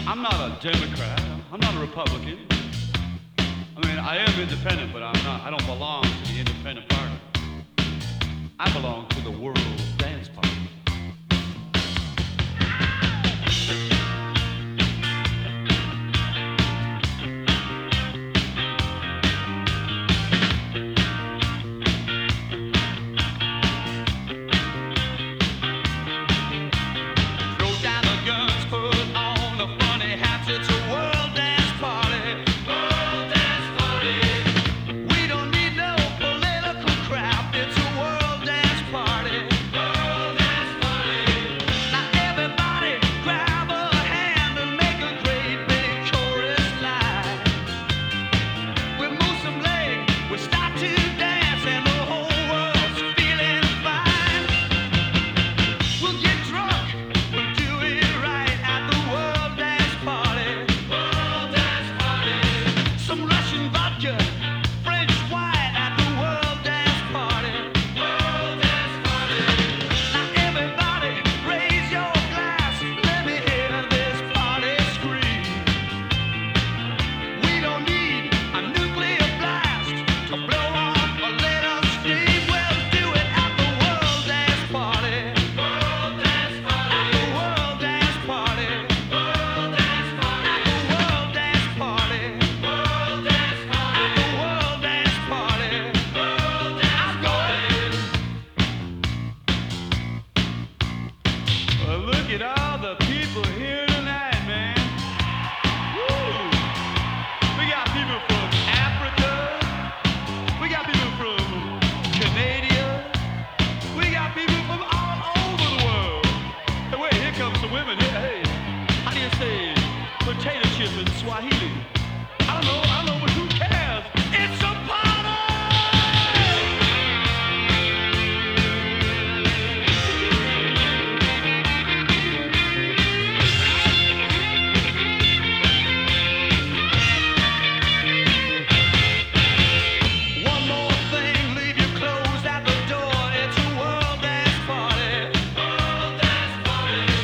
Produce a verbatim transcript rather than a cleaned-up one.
I'm not a Democrat. I'm not a Republican. I mean, I am independent, but I'm not. I don't belong to the independent party. I belong to the World Dance Party. Look at all the people here tonight, man. Woo! We got people from Africa. We got people from Canada. We got people from all over the world. Hey, wait, here comes some women. Hey, hey, how do you say potato chip in Swahili? I don't know. I don't know what you